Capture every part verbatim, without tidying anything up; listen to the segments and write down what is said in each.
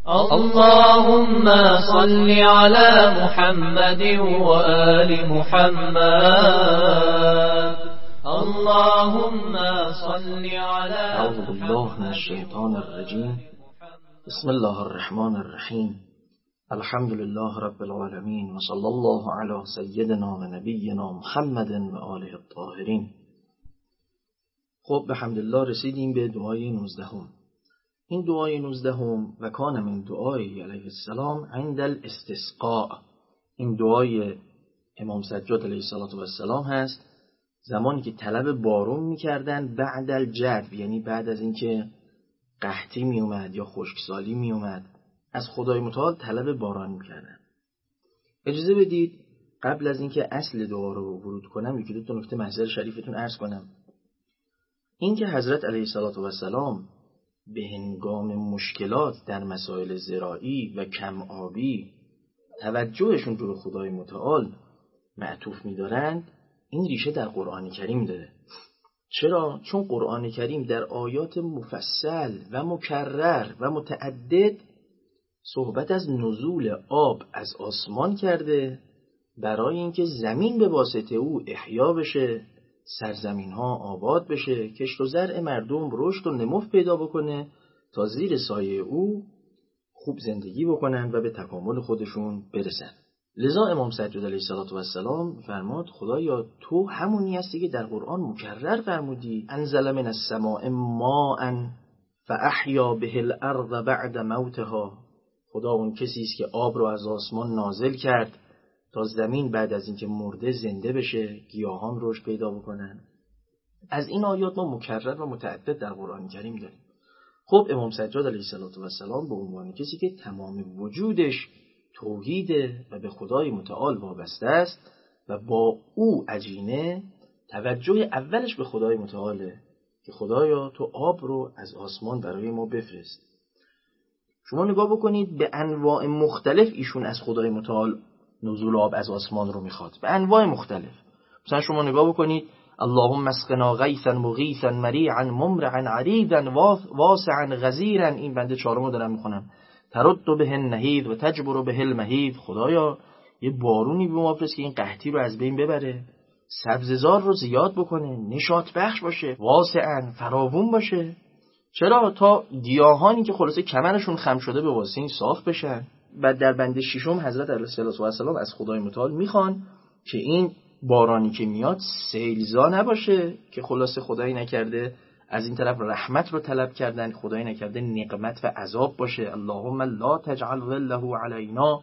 اللهم صل على محمد وآل محمد. اللهم صل على اعوذ بالله من الشیطان الرجیم. بسم الله الرحمن الرحیم. الحمد لله رب العالمین و صلی الله علی سیدنا و نبینا محمد و آله الطاهرین. خب به حمدالله رسیدیم به دعای نوزدهم. این دعای نوزدهم و کان من دعای علیه السلام عند الاستسقاء. این دعای امام سجاد علیه السلام هست زمانی که طلب بارون میکردن بعد الجدب، یعنی بعد از اینکه قحطی میومد یا خشکسالی میومد از خدای متعال طلب باران میکردن. اجازه بدید قبل از اینکه اصل دعا رو ورود کنم یکی دو تا نکته محضر شریفتون عرض کنم. این که حضرت علیه السلام به هنگام مشکلات در مسائل زراعی و کم آبی توجهشون رو به خدای متعال معطوف می‌دارند، این ریشه در قرآن کریم داره. چرا؟ چون قرآن کریم در آیات مفصل و مکرر و متعدد صحبت از نزول آب از آسمان کرده برای اینکه زمین به واسطه او احیا بشه، سرزمین ها آباد بشه، کشت و زرع مردم رشد و نمو پیدا بکنه تا زیر سایه او خوب زندگی بکنن و به تکامل خودشون برسن. لذا امام سجاد علیه السلام فرماد خدایا تو همونی هستی که در قرآن مکرر فرمودی انزل من السماء ماء فاحیا به الارض بعد موتها. خدا اون کسی است که آب رو از آسمان نازل کرد تا زمین بعد از اینکه مرده زنده بشه، گیاهان رشد پیدا بکنن. از این آیات ما مکرر و متعدد در قرآن کریم داریم. خب امام سجاد علیه السلام به عنوان کسی که تمام وجودش توحیده و به خدای متعال وابسته است و با او عجینه، توجه اولش به خدای متعاله که خدایا تو آب رو از آسمان برای ما بفرست. شما نگاه بکنید به انواع مختلف ایشون از خدای متعال نزول آب از آسمان رو میخواد، به انواع مختلف. مثلا شما نگاه بکنید اللهم اسقنا غیثا مغیثا مریعا ممرعا عریضا واسعا غزیرا. این بنده چهارمو دارم میخونم. ترد به النهید و تجبر به المهید. خدایا یه بارونی به ما بفرست که این قحطی رو از بین ببره، سبززار رو زیاد بکنه، نشاط بخش باشه، واسعا فراوون باشه. چرا؟ تا گیاهانی که خلاصه کمرشون خم شده به واسه این صاف بشن. بعد در بند ششم حضرت علیه السلام از خدای متعال میخوان که این بارانی که میاد سیلزا نباشه که خلاصه خدایی نکرده از این طرف رحمت رو طلب کردن، خدایی نکرده نقمت و عذاب باشه. اللهم لا تجعل ظله علینا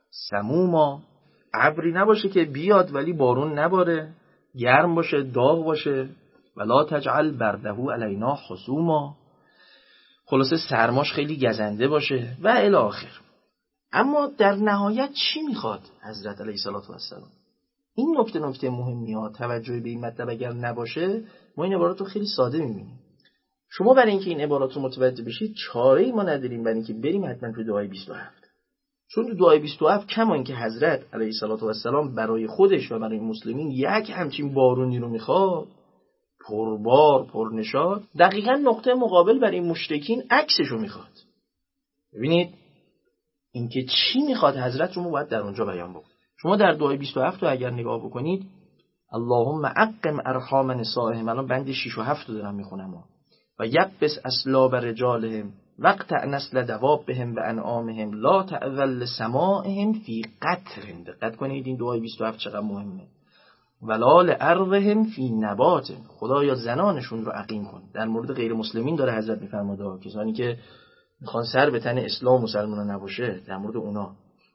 سموما. ابری نباشه که بیاد ولی بارون نباره، گرم باشه، داغ باشه. ولا تجعل برده علینا حسوما. خلاصه سرماش خیلی گزنده باشه و الی آخر. اما در نهایت چی میخواد حضرت علیه السلام؟ این نکته نکته مهمی ها. توجه به این مطلب اگر نباشه ما این عبارات رو خیلی ساده میبینیم. شما برای اینکه این عبارات رو متوجه بشید چاره‌ای ما نداریم برای اینکه بریم حتما تو دعای بیست و هفت. چون تو دعای بیست و هفت کما اینکه حضرت علیه السلام برای خودش و برای مسلمین یک همچین بارونی رو میخواد، پربار پرنشاط، دقیقاً نقطه مقابل برای مشرکین عکسش رو میخواد. ببینید اینکه چی میخواد حضرت رو ما باید در اونجا بیان بکنیم. شما در دعای بیست و هفت رو اگر نگاه بکنید اللهم اقم ارحام نسائهم، الان بند شش و هفت رو دارم میخونم، و یبس اسلاب رجالهم وقت نسل دوابهم و انعامهم لا تعذل سماعهم فی قطر. دقت کنید این دعای بیست و هفت چقدر مهمه. ولا لارضهم فی نبات. خدایا زنانشون رو عقیم کن. در مورد غیر مسلمین داره حضرت میفرماده، کسانی که میخوان سر به تن اسلام مسلمان نباشه، در مورد اونا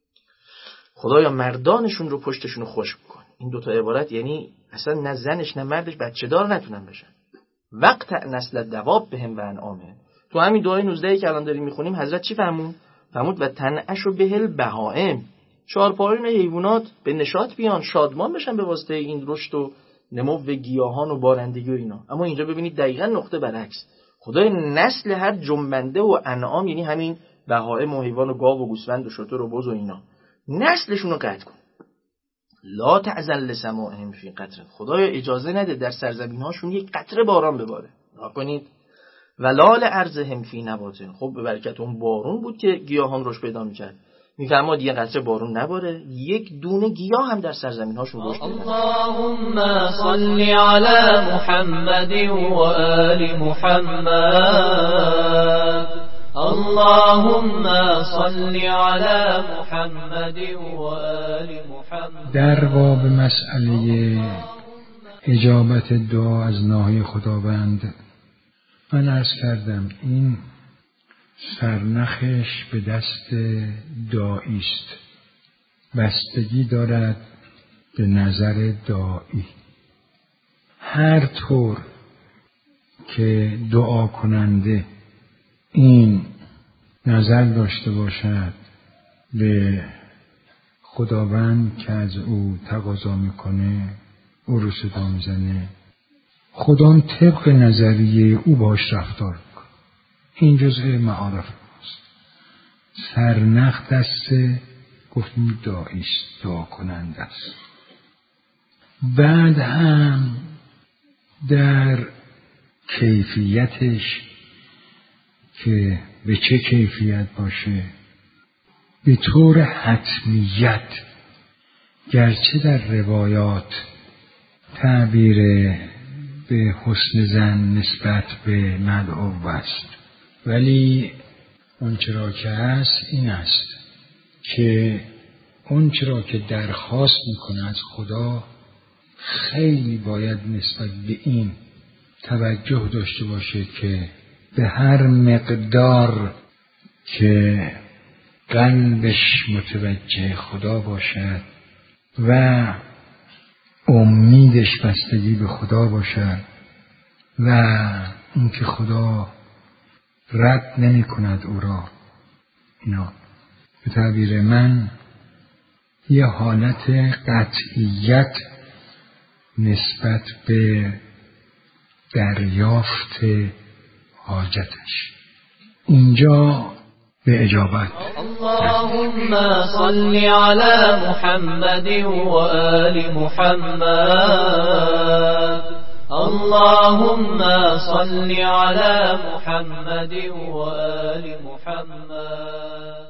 خدایا مردانشون رو پشتشون رو خشک کن. این دوتا عبارت یعنی اصلا نه زنش نه مردش بچه دار نتونن بشن. وقت نسل دواب بهم و انعامه. تو همین دعای نوزده که الان داریم میخونیم حضرت چی فرمود؟ فرمود و تنعش و بهل بهائم. چهارپایان حیوانات به نشاط بیان، شادمان بشن به واسطه این رشد و نمو گیاهان و بارندگی و اینا. اما اینجا ببینید دقیقاً نقطه برعکس. خدای نسل هر جنبنده و انعام، یعنی همین بهائم و حیوان و گاو و گوسفند و شتر و بز و اینا، نسلشون رو قطع کن. لا تعزل سماعهم فی قطر. خدایا اجازه نده در سرزمین هاشون یک قطره باران بباره. نگاه کنید. ولال ارضهم فی نباتن. خب به برکت اون بارون بود که گیاهان رشد پیدا میکرد. میفرماد یه قطره بارون نباره، یک دونه گیاه هم در سرزمین هاشون رشد پیدا نکنه. اللهم صل علی محمد و آل محمد. اللهم صل علی محمد و آل محمد. در باب مسئله اجابت دعا از ناحیه خداوند من عرض کردم این سرنخش به دست داعی است، بستگی دارد به نظر داعی. هر طور که دعا کننده این نظر داشته باشد به خداوند که از او تقاضا میکنه، او رو صدا میزنه، خدا طبق نظریه او باش رفتار میکنه. این جزء معارف است. سرنخ دست گفتیم داعی است، دعا کننده است. بعد هم در کیفیتش که به چه کیفیت باشه، به طور حتمیت گرچه در روایات تعبیر به حسن ظن نسبت به مدعو است، ولی اون چرا که هست این است که اون چرا که درخواست میکنه از خدا خیلی باید نسبت به این توجه داشته باشه که به هر مقدار که قلبش متوجه خدا باشد و امیدش بستگی به خدا باشد و اینکه خدا رد نمی کند او را، اینا به تعبیر من یه حالت قطعیت نسبت به دریافت حاجتش اینجا به اجابت. اللهم صل علی محمد و آل محمد. اللهم صل علی محمد و آل محمد.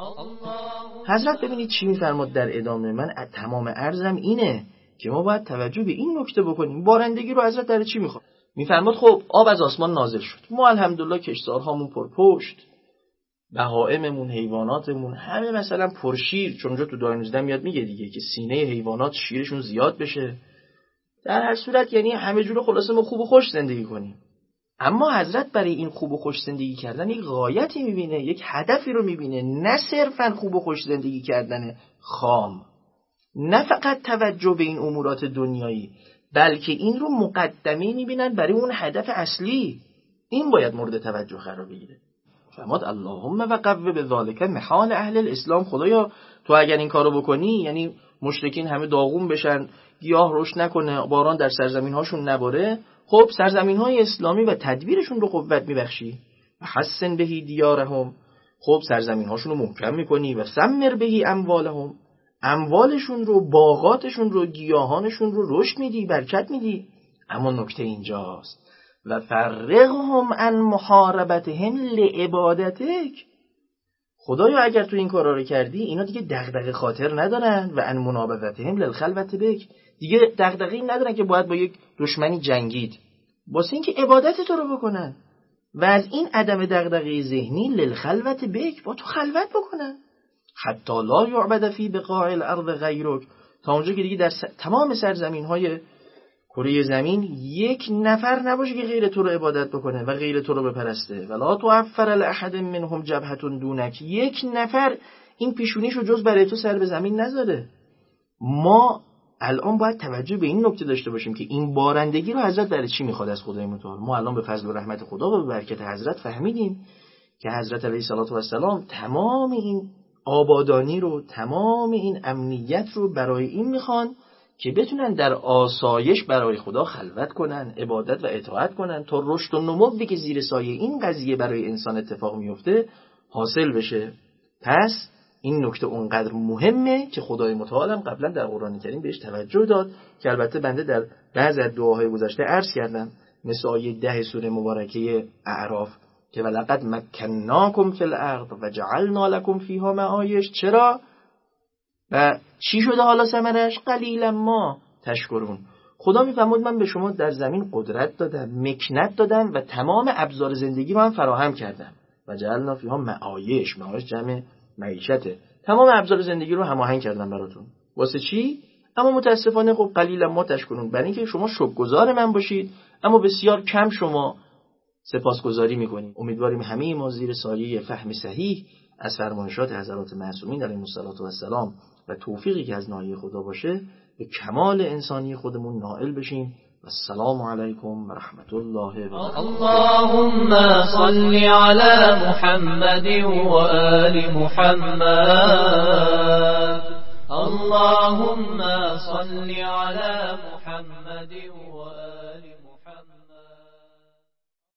حضرت ببینید چی میفرماد در ادامه. من تمام عرضم اینه که ما باید توجه به این نکته بکنیم. بارندگی رو حضرت در چی میخواد؟ میفرماد خب آب از آسمان نازل شد، ما الحمدلله کشتزارهامون پرپشت، بهائممون، حیواناتمون همه مثلا پرشیر، چون اونجا تو دعای نوزده میاد میگه دیگه که سینه حیوانات شیرشون زیاد بشه. در هر صورت یعنی همه جور خلاصه ما خوب و خوش زندگی کنیم. اما حضرت برای این خوب و خوش زندگی کردن یک غایتی میبینه، یک هدفی رو میبینه، نه صرفا خوب و خوش زندگی کردن خام، نه فقط توجه به این امورات دنیایی، بلکه این رو مقدمه میبینن برای اون هدف اصلی. این باید مورد توجه قرار بگیره. فرمود اللهم و قوّ بذالک محال اهل الاسلام. خدایا تو اگر این کارو بکنی یعنی مشرکین همه داغون بشن، گیاه رشد نکنه، باران در سرزمین هاشون نباره، خب سرزمین های اسلامی و تدبیرشون رو قوت میبخشی و حسن بهی دیارهم، خب سرزمین هاشون رو محکم میکنی و سمر بهی اموالهم، اموالشون رو، باغاتشون رو، گیاهانشون رو رشد میدی، برکت میدی. اما نکته اینجاست و فرقهم عن محاربتهم لعبادتک. خدایا اگر تو این کارا رو کردی اینا دیگه دغدغه خاطر ندارن و عن منابذتهم للخلوت بک، دیگه دغدغه‌ای ندارن که باید با یک دشمنی جنگید، واسه اینکه عبادت تو رو بکنن و از این عدم دغدغه ذهنی للخلوت بک با تو خلوت بکنن. حتی لا یعبد فی بقاع الارض غیرک، تا اونجا که دیگه در س... تمام سرزمین‌های کره زمین یک نفر نباشه که غیر تو رو عبادت بکنه و غیر تو رو بپرسته. ولا توفر لاحد منهم جبهة دونک، یک نفر این پیشونیشو جز برای تو سر به زمین نذاره. ما الان باید توجه به این نکته داشته باشیم که این بارندگی رو حضرت برای چی میخواد از خدای متعال. ما الان به فضل و رحمت خدا و به برکت حضرت فهمیدیم که حضرت علیه الصلوة و السلام تمام این آبادانی رو، تمام این امنیت رو برای این میخوان که بتونن در آسایش برای خدا خلوت کنن، عبادت و اطاعت کنن تا رشد و نموی که زیر سایه این قضیه برای انسان اتفاق میفته حاصل بشه. پس این نکته اونقدر مهمه که خدای متعال هم قبلا در قرآن کریم بهش توجه داد که البته بنده در بعضی از دعاهای گذشته عرض کردم. مثل آیه ده سوره مبارکه اعراف که ولقد مکناکم فی الارض و جعلنا لکم فیها معایش. چرا؟ و چی شده حالا ثمرش؟ قلیلا ما تشکرون. خدا میفرمود من به شما در زمین قدرت دادم، مکنت دادم و تمام ابزار زندگی من فراهم کردم. و جعلنا فیها معایش، معایش جمع معیشته، تمام ابزار زندگی رو هماهنگ کردم براتون. واسه چی؟ اما متاسفانه خب قلیلا ما تشکرون، برای اینکه شما شکرگزار من باشید اما بسیار کم شما سپاسگزاری میکنید. امیدواریم همه ما زیر سایه فهم صحیح از فرمایشات حضرات معصومین علیهم السلام و توفیقی که از ناحیه خدا باشه به کمال انسانی خودمون نائل بشیم. السلام علیکم و رحمت الله و برکاته. اللهم صل علی محمد و آل محمد. اللهم صل علی